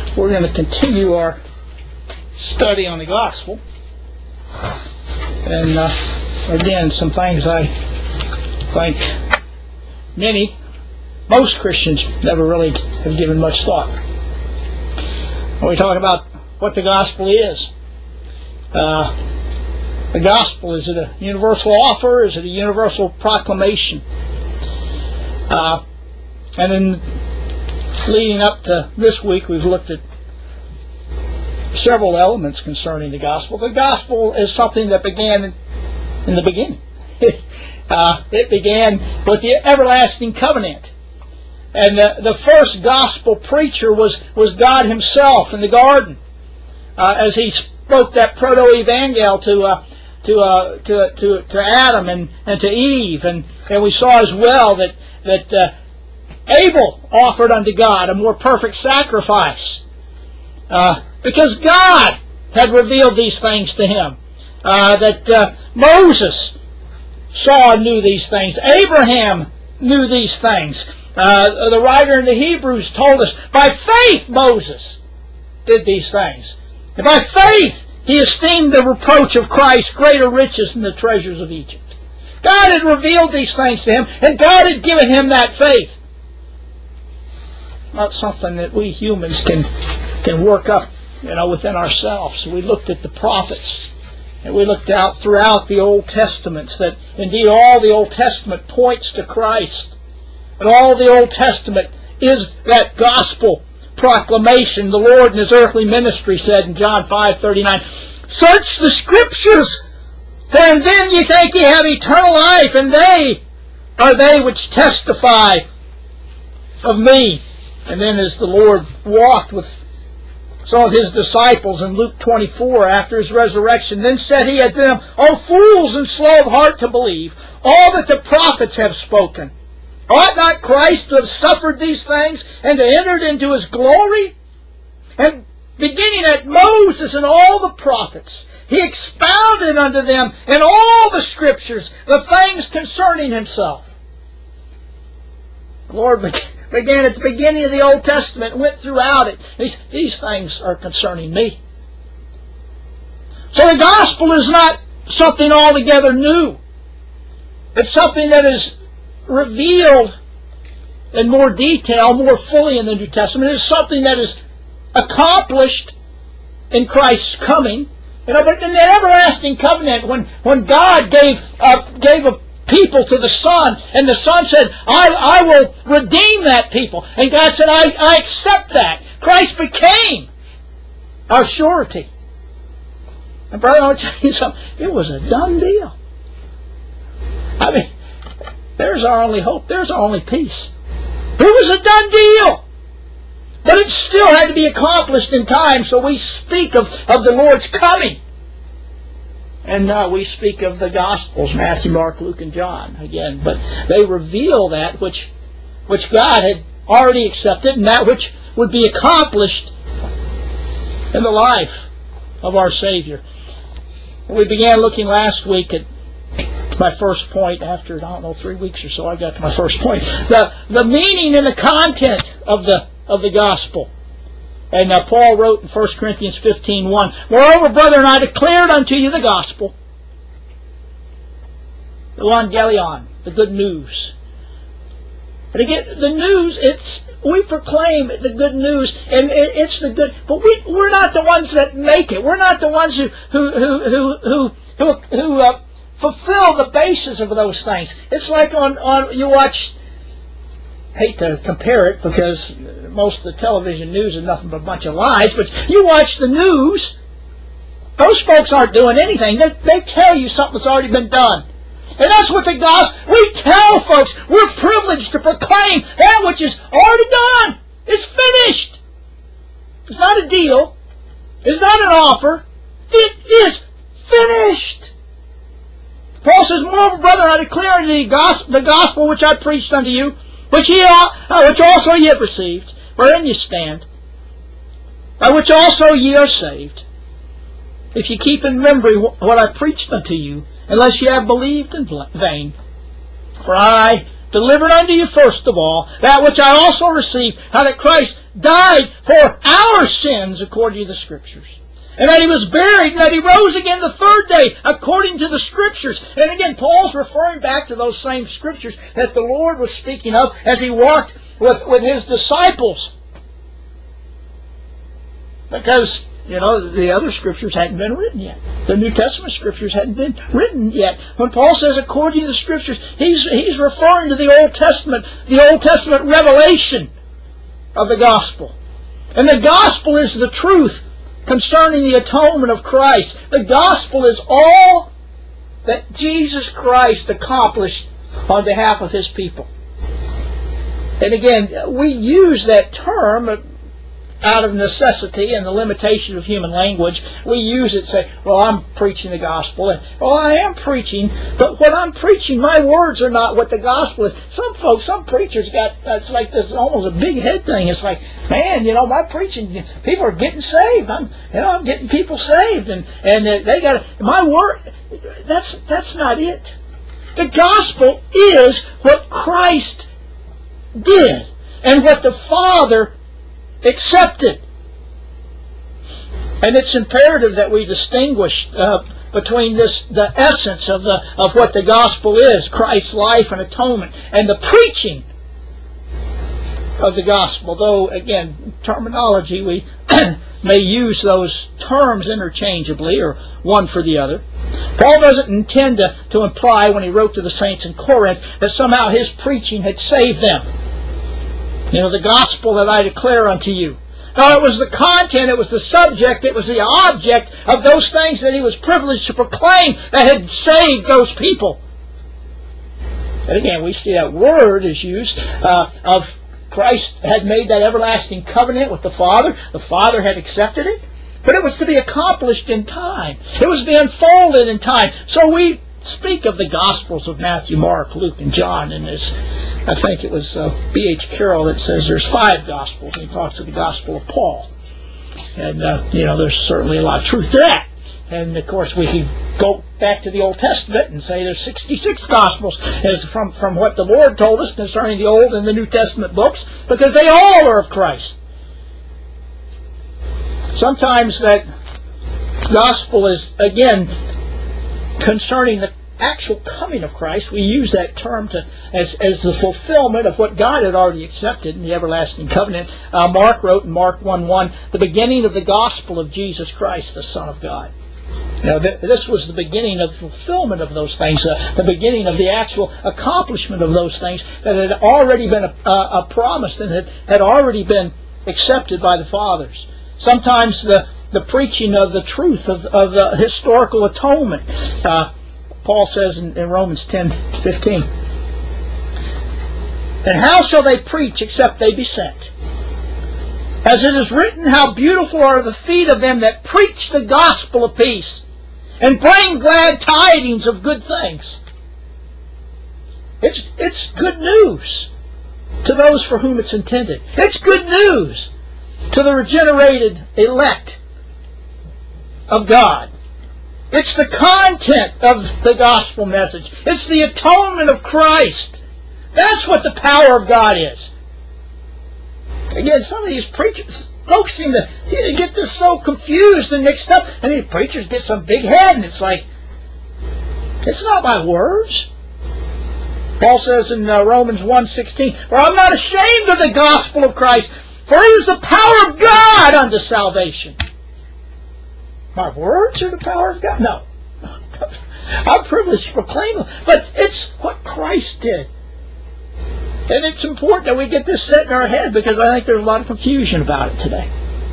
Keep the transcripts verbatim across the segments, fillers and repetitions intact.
we're going to continue our study on the gospel. And uh, again, some things I think many, most Christians never really have given much thought. When we talk about what the gospel is, uh, the gospel, is it a universal offer? Is it a universal proclamation? Uh, and then leading up to this week, we've looked at several elements concerning the gospel. The gospel is something that began in, in the beginning. uh, it began with the everlasting covenant. And the, the first gospel preacher was, was God Himself in the garden, uh, as He spoke that proto-evangel to uh, to, uh, to to to Adam and, and to Eve. And, and we saw as well that that uh, Abel offered unto God a more perfect sacrifice, uh, because God had revealed these things to him. Uh, that uh, Moses saw and knew these things. Abraham knew these things. Uh, the writer in the Hebrews told us, by faith Moses did these things. And by faith he esteemed the reproach of Christ greater riches than the treasures of Egypt. God had revealed these things to him, and God had given him that faith. Not something that we humans can can work up, you know, within ourselves. We looked at the prophets, and we looked out throughout the Old Testaments that indeed all the Old Testament points to Christ. And all the Old Testament is that gospel proclamation. The Lord in His earthly ministry said in John five thirty-nine, search the Scriptures, for in them ye think ye have eternal life, and they are they which testify of me. And then as the Lord walked with some of His disciples in Luke twenty-four after His resurrection, then said He unto them, O fools and slow of heart to believe all that the prophets have spoken. Ought not Christ to have suffered these things and to enter into His glory? And beginning at Moses and all the prophets, He expounded unto them in all the Scriptures the things concerning Himself. The Lord began at the beginning of the Old Testament and went throughout it. These, these things are concerning me. So the gospel is not something altogether new. It's something that is revealed in more detail, more fully in the New Testament. It is something that is accomplished in Christ's coming. You know, but in that everlasting covenant, when, when God gave uh, gave a people to the Son, and the Son said, I, I will redeem that people. And God said, I, I accept that. Christ became our surety. And brother, I'll tell you something, it was a done deal. I mean, there's our only hope. There's our only peace. It was a done deal. But it still had to be accomplished in time, so we speak of, of the Lord's coming. And uh, we speak of the Gospels, Matthew, Mark, Luke, and John, again. But they reveal that which, which God had already accepted, and that which would be accomplished in the life of our Savior. And we began looking last week at my first point. After, I don't know, three weeks or so, I got to my first point. The, the meaning and the content of the, of the Gospel. And uh, Paul wrote in First Corinthians fifteen one, moreover, brethren, I declared unto you the gospel, the evangelion, the good news. And again, the news, it's, we proclaim the good news, and it, it's the good, but we, we're not the ones that make it. We're not the ones who, who, who, who, who, who, who uh, fulfill the basis of those things. It's like on, on you watch, hate to compare it because most of the television news is nothing but a bunch of lies, but you watch the news, those folks aren't doing anything. They, they tell you something's already been done. And that's what the gospel, we tell folks, we're privileged to proclaim that which is already done. It's finished. It's not a deal. It's not an offer. It is finished. Paul says, moreover, brethren, I declare unto you the gospel which I preached unto you, which ye uh, which also ye have received, wherein ye stand, by which also ye are saved, if ye keep in memory what I preached unto you, unless ye have believed in vain. For I delivered unto you first of all that which I also received, how that Christ died for our sins according to the Scriptures, and that He was buried, and that He rose again the third day according to the Scriptures. And again, Paul's referring back to those same Scriptures that the Lord was speaking of as He walked with, with His disciples. Because, you know, the other Scriptures hadn't been written yet. The New Testament Scriptures hadn't been written yet. When Paul says according to the Scriptures, he's, he's referring to the Old Testament, the Old Testament revelation of the gospel. And the gospel is the truth concerning the atonement of Christ. The gospel is all that Jesus Christ accomplished on behalf of His people. And again, we use that term out of necessity and the limitation of human language. We use it to say, well, I'm preaching the gospel. And, well, I am preaching, but what I'm preaching, my words are not what the gospel is. Some folks, some preachers got, it's like this almost a big head thing. It's like, man, you know, my preaching, people are getting saved. I'm, you know, I'm getting people saved. And, and they got, my word, that's, that's not it. The gospel is what Christ did and what the Father accepted. And it's imperative that we distinguish uh, between this, the essence of the of what the gospel is, Christ's life and atonement, and the preaching of the gospel. Though, again, terminology, we may use those terms interchangeably or one for the other. Paul doesn't intend to, to imply when he wrote to the saints in Corinth that somehow his preaching had saved them. You know, the gospel that I declare unto you. No, it was the content, it was the subject, it was the object of those things that he was privileged to proclaim that had saved those people. And again, we see that word is used uh, of Christ had made that everlasting covenant with the Father. The Father had accepted it, but it was to be accomplished in time. It was to be unfolded in time. So we speak of the Gospels of Matthew, Mark, Luke, and John, and this, I think it was uh, B H Carroll that says there's five Gospels, and he talks of the Gospel of Paul. And, uh, you know, there's certainly a lot of truth to that. And, of course, we can go back to the Old Testament and say there's sixty-six Gospels as from, from what the Lord told us concerning the Old and the New Testament books, because they all are of Christ. Sometimes that Gospel is, again, concerning the actual coming of Christ. We use that term to as, as the fulfillment of what God had already accepted in the everlasting covenant. Uh, Mark wrote in Mark one one, the beginning of the gospel of Jesus Christ, the Son of God. Now, th- this was the beginning of fulfillment of those things, uh, the beginning of the actual accomplishment of those things that had already been uh, uh, promised and had, had already been accepted by the fathers. Sometimes the the preaching of the truth of, of the historical atonement. Uh, Paul says in, in Romans ten fifteen, and how shall they preach except they be sent? As it is written, how beautiful are the feet of them that preach the gospel of peace and bring glad tidings of good things. It's, it's good news to those for whom it's intended. It's good news to the regenerated elect of God. It's the content of the gospel message. It's the atonement of Christ. That's what the power of God is. Again, some of these preachers, folks seem to get this so confused and mixed up, and these preachers get some big head, and it's like, it's not my words. Paul says in uh, Romans one sixteen, for I'm not ashamed of the gospel of Christ, for it is the power of God unto salvation. My words are the power of God? No. I'm privileged to proclaim them. But it's what Christ did. And it's important that we get this set in our head, because I think there's a lot of confusion about it today.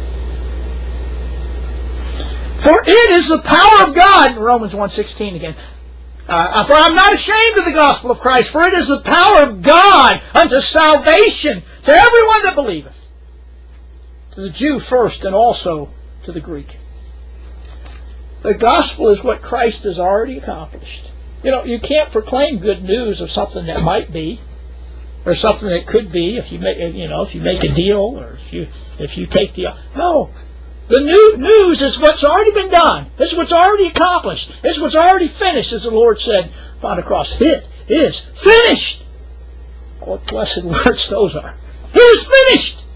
For it is the power of God, in Romans one sixteen again, uh, for I'm not ashamed of the gospel of Christ, for it is the power of God unto salvation to everyone that believeth, to the Jew first and also to the Greek. The gospel is what Christ has already accomplished. You know, you can't proclaim good news of something that might be, or something that could be, if you make, you know, if you make a deal, or if you if you take the no. The new news is what's already been done. This is what's already accomplished. This is what's already finished, as the Lord said on the cross. It is finished. What blessed words those are. It was finished.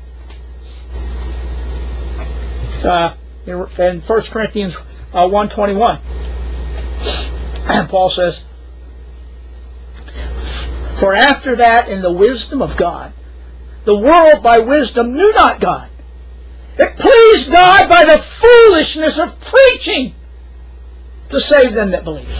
Uh, in First Corinthians uh, one twenty-one, Paul says, "For after that, in the wisdom of God, the world by wisdom knew not God. It pleased God by the foolishness of preaching to save them that believe."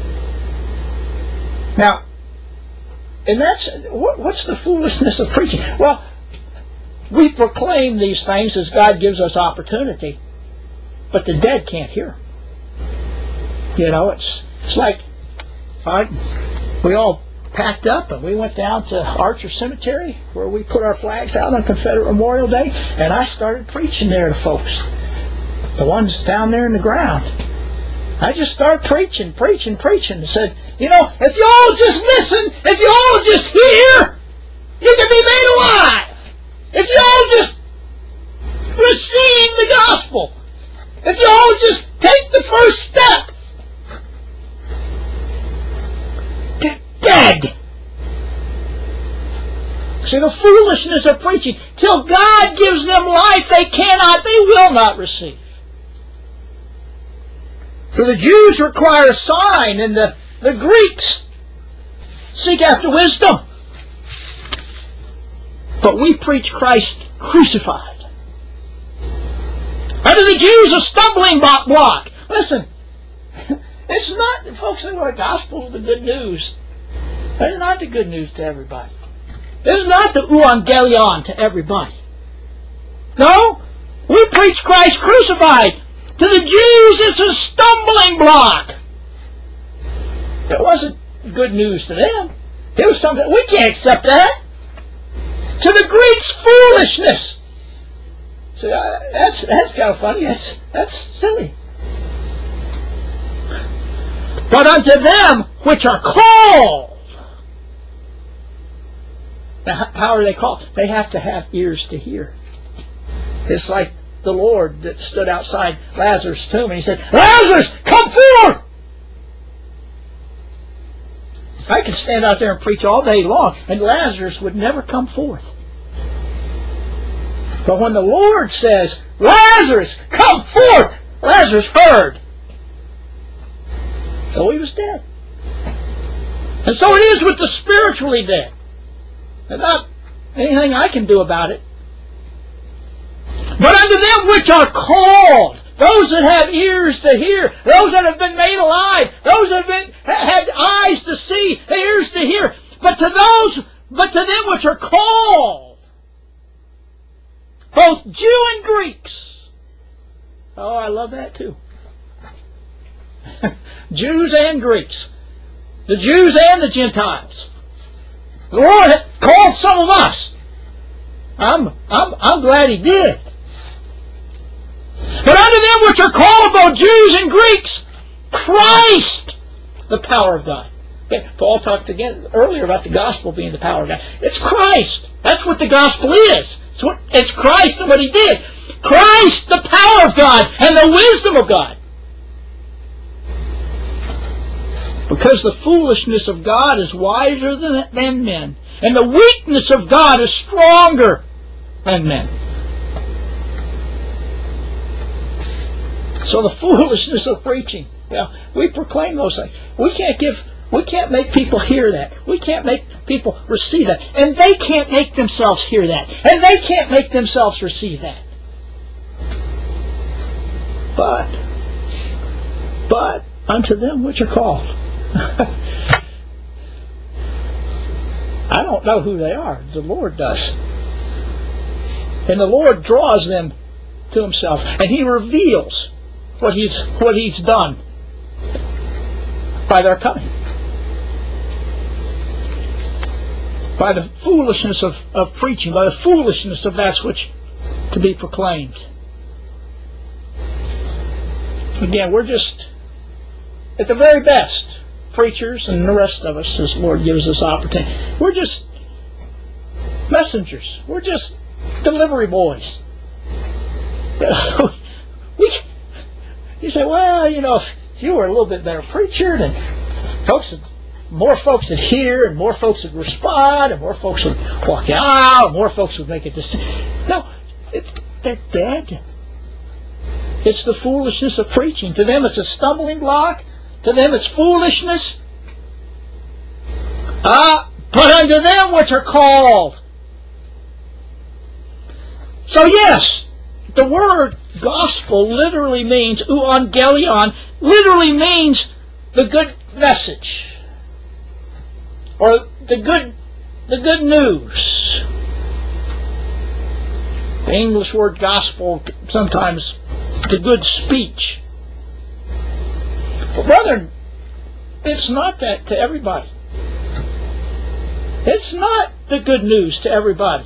Now, and that's, what's the foolishness of preaching? Well, we proclaim these things as God gives us opportunity, but the dead can't hear. You know, it's it's like, I, we all packed up and we went down to Archer Cemetery where we put our flags out on Confederate Memorial Day, and I started preaching there to folks, the ones down there in the ground. I just started preaching, preaching, preaching, and said, you know, if you all just listen, if you all just hear, you can be made alive. If you all just receive the gospel, if you all just take the first step, they're dead. See, the foolishness of preaching, till God gives them life, they cannot, they will not receive. For the Jews require a sign, and the, the Greeks seek after wisdom. But we preach Christ crucified. Unto the Jews a stumbling block. Listen, it's not, folks think, well, the gospel is the good news. It's not the good news to everybody. It's not the euangelion to everybody. No, we preach Christ crucified. To the Jews, it's a stumbling block. It wasn't good news to them. It was something, we can't accept that. To the Greeks, foolishness. So uh, that's that's kind of funny. That's that's silly. But unto them which are called. Now, how are they called? They have to have ears to hear. It's like the Lord that stood outside Lazarus' tomb and he said, "Lazarus, come forth!" I could stand out there and preach all day long, and Lazarus would never come forth. But when the Lord says, "Lazarus, come forth," Lazarus heard. So he was dead. And so it is with the spiritually dead. There's not anything I can do about it. But unto them which are called, those that have ears to hear, those that have been made alive, those that have been, had eyes to see, ears to hear, but to those, but to them which are called, both Jew and Greeks. Oh, I love that too. Jews and Greeks. The Jews and the Gentiles. The Lord had called some of us. I'm, I'm, I'm glad He did. But unto them which are called, both Jews and Greeks, Christ, the power of God. Okay, Paul talked again earlier about the gospel being the power of God. It's Christ. That's what the gospel is. It's, what, it's Christ and what He did. Christ, the power of God and the wisdom of God. Because the foolishness of God is wiser than, than men, and the weakness of God is stronger than men. So the foolishness of preaching, yeah, we proclaim those things. We can't give, we can't make people hear that. We can't make people receive that, and they can't make themselves hear that, and they can't make themselves receive that. But, but unto them which are called. I don't know who they are. The Lord does. And the Lord draws them to Himself. And He reveals what He's what He's done by their coming. By the foolishness of, of preaching, by the foolishness of that which to be proclaimed. Again, we're just at the very best, preachers and the rest of us, as the Lord gives us opportunity, we're just messengers. We're just delivery boys. we, you say, well, you know, if you were a little bit better preacher, then folks would more folks would hear, and more folks would respond, and more folks would walk out, and more folks would make a decision. No, it's, they're dead. It's the foolishness of preaching. To them it's a stumbling block. To them it's foolishness. Uh, but unto them which are called. So yes, the word gospel literally means, euangelion, literally means the good message. Or the good, the good news. The English word gospel, sometimes the good speech. But brethren, it's not that to everybody. It's not the good news to everybody.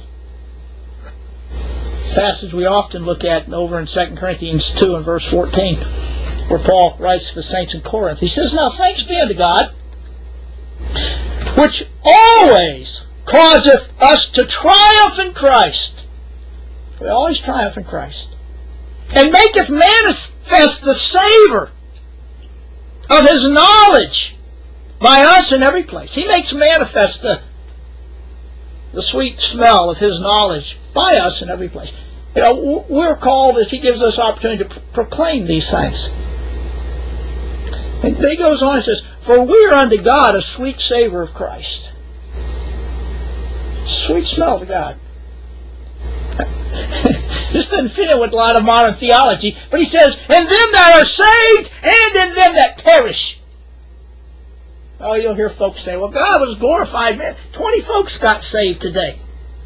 Passage we often look at over in Second Corinthians two and verse fourteen, where Paul writes to the saints in Corinth. He says, now thanks be unto God, which always causeth us to triumph in Christ. We always triumph in Christ. And maketh manifest the savor of his knowledge by us in every place. He makes manifest the, the sweet smell of his knowledge by us in every place. You know, we're called, as he gives us opportunity to proclaim these things. And he goes on and says, for we are unto God a sweet savor of Christ. Sweet smell to God. This doesn't fit in with a lot of modern theology, but he says, in them that are saved and in them that perish. Oh, you'll hear folks say, well, God was glorified, man. Twenty folks got saved today.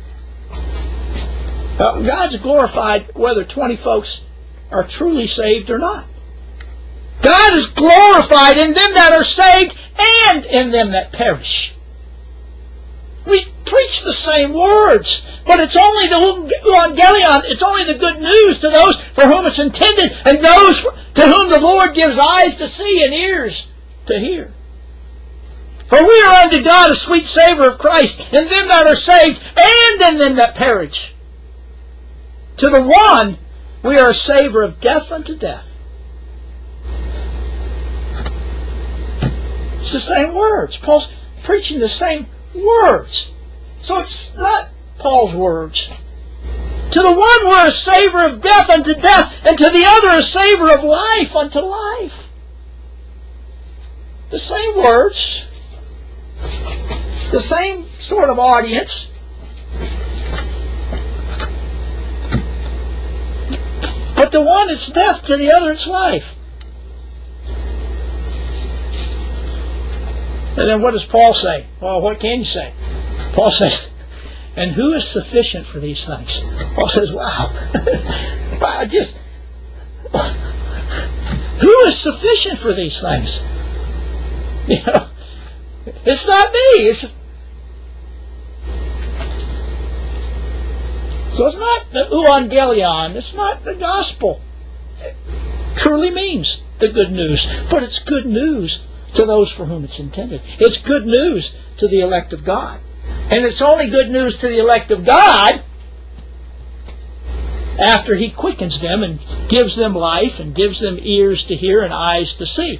Well, God's glorified whether twenty folks are truly saved or not. God is glorified in them that are saved and in them that perish. We preach the same words, but it's only the euangelion, it's only the good news to those for whom it's intended, and those to whom the Lord gives eyes to see and ears to hear. For we are unto God a sweet savor of Christ, in them that are saved and in them that perish. To the one, we are a savor of death unto death. It's the same words. Paul's preaching the same words. So it's not Paul's words. To the one, we're a savor of death unto death, and to the other, a savor of life unto life. The same words. The same sort of audience. But the one is death, to the other it's life. And then what does Paul say? Well, what can you say? Paul says, and who is sufficient for these things? Paul says, wow. Wow, just, who is sufficient for these things? You know, it's not me. It's, so it's not the euangelion. It's not the gospel. It truly means the good news. But it's good news to those for whom it's intended. It's good news to the elect of God. And it's only good news to the elect of God after he quickens them and gives them life and gives them ears to hear and eyes to see.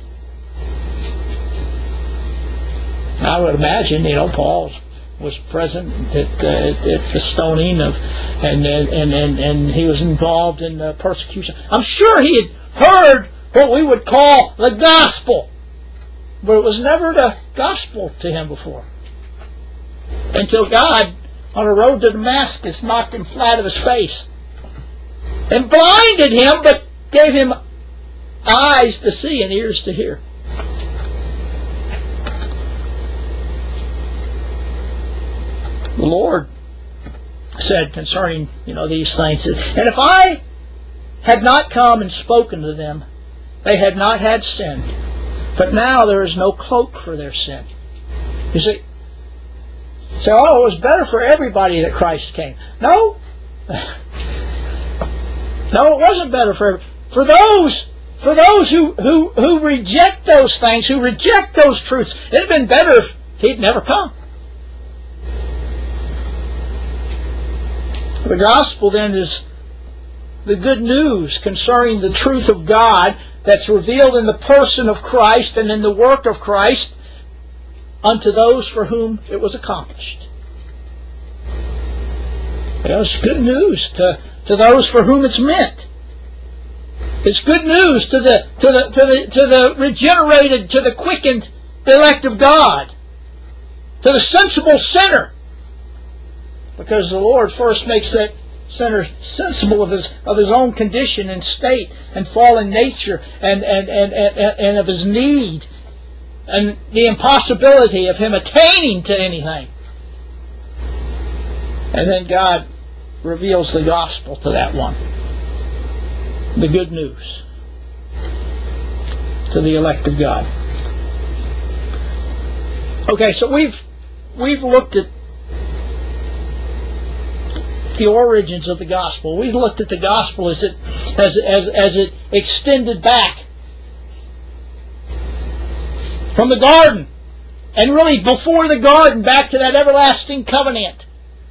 I would imagine, you know, Paul was present at, uh, at, at the stoning of, and, and, and, and he was involved in uh, persecution. I'm sure he had heard what we would call the gospel. But it was never the gospel to him before. Until God, on the road to Damascus, knocked him flat of his face. And blinded him, but gave him eyes to see and ears to hear. The Lord said concerning, you know, these things, and if I had not come and spoken to them, they had not had sin. But now there is no cloak for their sin. You see, so oh, it was better for everybody that Christ came. No, no, it wasn't better for everybody. For those, for those who who who reject those things, who reject those truths, it'd have been better if he'd never come. The gospel then is the good news concerning the truth of God that's revealed in the person of Christ and in the work of Christ, unto those for whom it was accomplished. You know, it's good news to, to those for whom it's meant. It's good news to the to the to the to the regenerated, to the quickened elect of God, to the sensible sinner. Because the Lord first makes that sinner sensible of his of his own condition and state and fallen nature and and, and, and, and of his need and the impossibility of him attaining to anything. And then God reveals the gospel to that one. The good news to the elect of God. Okay, so we've we've looked at the origins of the gospel. We've looked at the gospel as it as as as it extended back from the garden, and really before the garden, back to that everlasting covenant.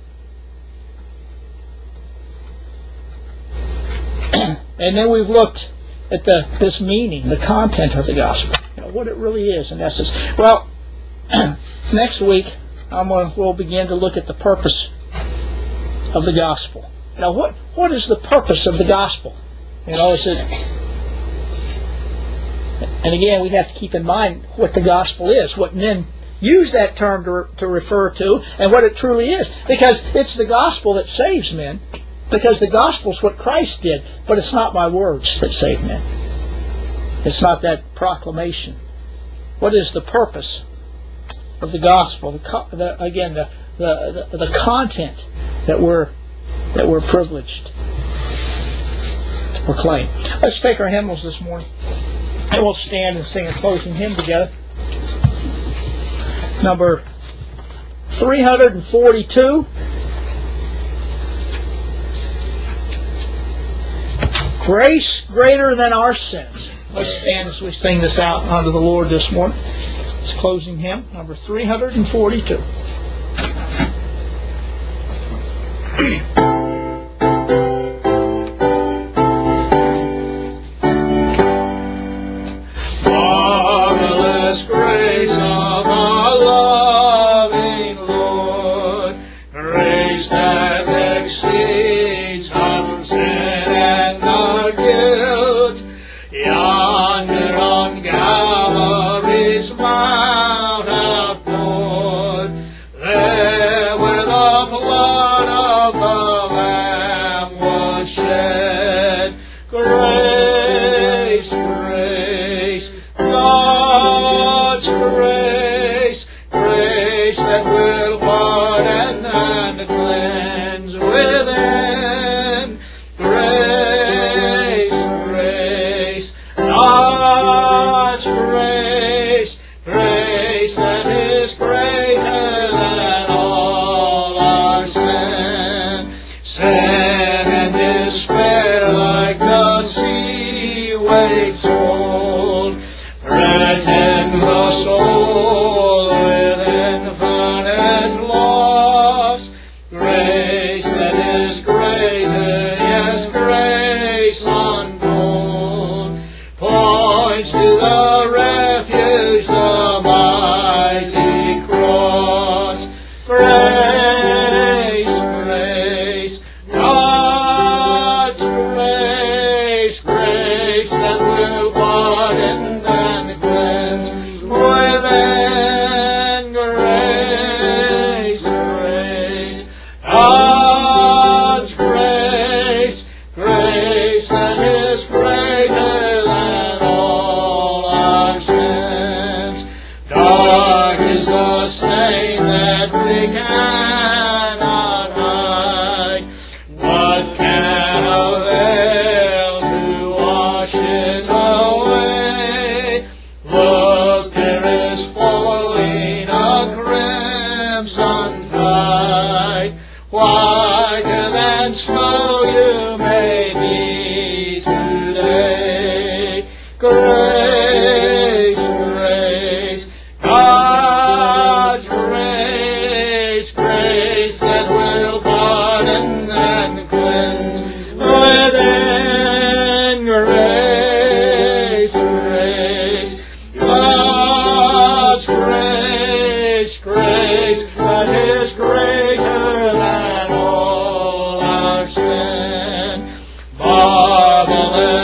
And then we've looked at the this meaning, the content of the gospel, you know, what it really is in essence. Well, next week I'm gonna, we'll begin to look at the purpose of the gospel. Now, what what is the purpose of the gospel? You know, is it? And again, we have to keep in mind what the gospel is, what men use that term to to refer to, and what it truly is, because it's the gospel that saves men. Because the gospel is what Christ did, but it's not my words that save men. It's not that proclamation. What is the purpose of the gospel? The, the, again, the, the, the, the content that we're that we're privileged to proclaim. Let's take our hymnals this morning, and we'll stand and sing a closing hymn together. Number three hundred forty-two. Grace greater than our sins. Let's stand as we sing this out unto the Lord this morning. It's closing hymn, number three hundred forty-two. Marvelous grace of our loving Lord, grace that exceeds our sin and our guilt. Yonder on Calvary's mount outpoured, there where the blood of the Lamb was shed. Grace, grace, God's grace, grace that will pardon and cleanse within. Grace, grace, God's grace, grace that is greater than all our sin. Sin and despair like the sea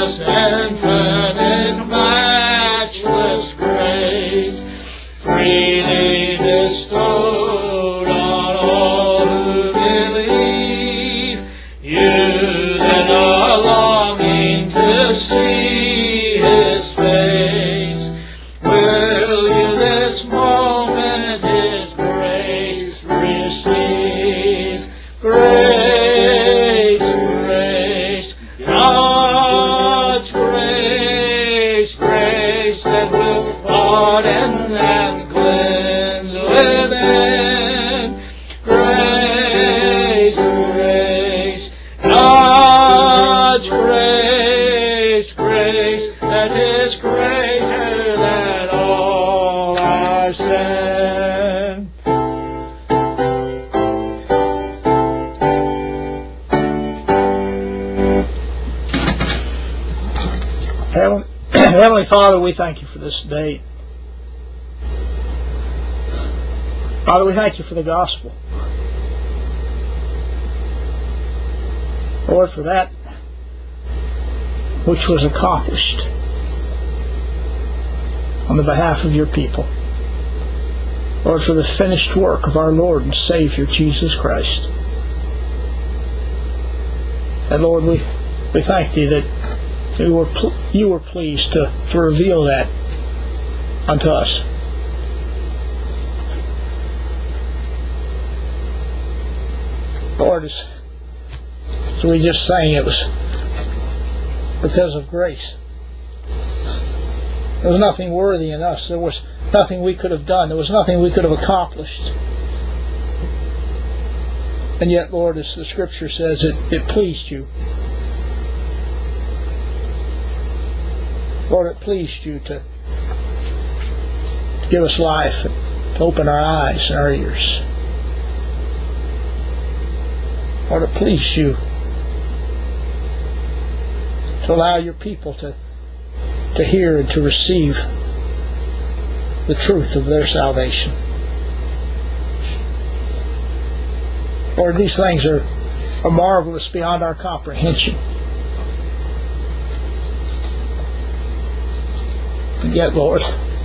Matchless, infinite, matchless grace, freely bestowed on all who believe. You that are longing to see His face, will you this moment His grace receive? Grace, grace, God's grace, grace that will pardon and cleanse within. Grace, grace, God's grace, grace that is greater than all our sin. Heavenly, Heavenly Father, we thank you for this day. Father, we thank you for the gospel. Lord, for that which was accomplished on the behalf of your people. Lord, for the finished work of our Lord and Savior, Jesus Christ. And Lord, we, we thank thee that you were, pl- you were pleased to, to reveal that unto us. Lord, as, as we just sang, it was because of grace. There was nothing worthy in us. There was nothing we could have done. There was nothing we could have accomplished. And yet, Lord, as the Scripture says, it, it pleased you. Lord, it pleased you to, to give us life and to open our eyes and our ears. Lord, it pleased you to allow your people to, to hear and to receive the truth of their salvation. Lord, these things are, are marvelous beyond our comprehension. And yet, Lord,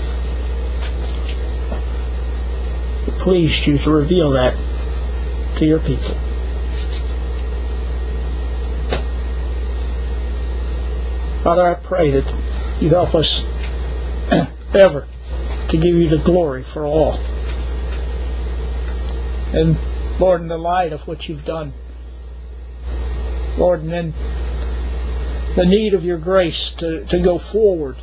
it pleased you to reveal that to your people. Father, I pray that you help us ever to give you the glory for all. And Lord, in the light of what you've done, Lord, and in the need of your grace to, to go forward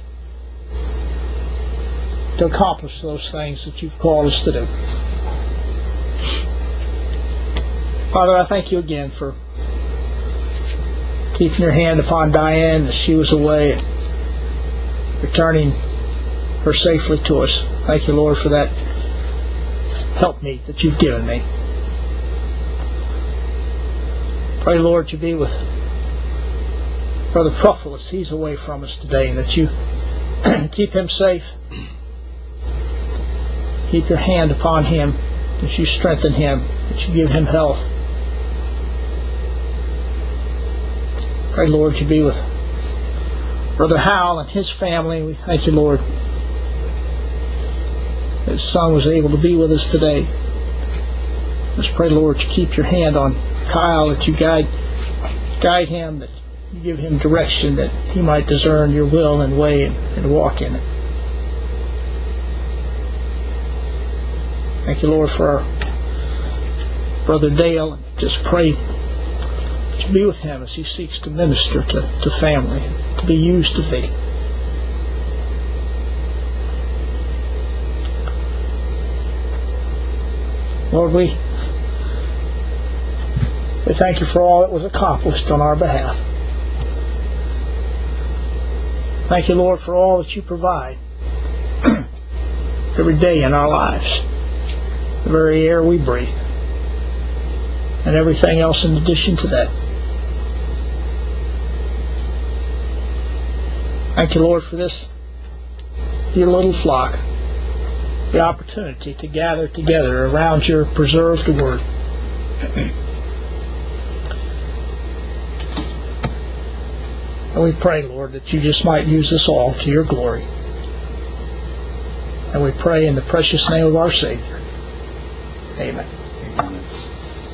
to accomplish those things that you've called us to do. Father, I thank you again for keeping your hand upon Diane as she was away and returning her safely to us. Thank you, Lord, for that helpmeet that you've given me. Pray, Lord, you be with Brother Pruffulus. He's away from us today, and that you keep him safe. Keep your hand upon him, that you strengthen him, that you give him health. Pray, Lord, you be with Brother Howell and his family. We thank you, Lord, his son was able to be with us today. Let's pray, Lord, you keep your hand on Kyle, that you guide guide him, that you give him direction, that he might discern your will and way and, and walk in it. Thank you, Lord, for our Brother Dale. Just pray to be with him as he seeks to minister to, to family, to be used of thee. Lord, we, we thank you for all that was accomplished on our behalf. Thank you, Lord, for all that you provide every day in our lives, the very air we breathe, and everything else in addition to that. Thank you, Lord, for this, your little flock, the opportunity to gather together around your preserved word. And we pray, Lord, that you just might use us all to your glory. And we pray in the precious name of our Savior. Amen. Amen.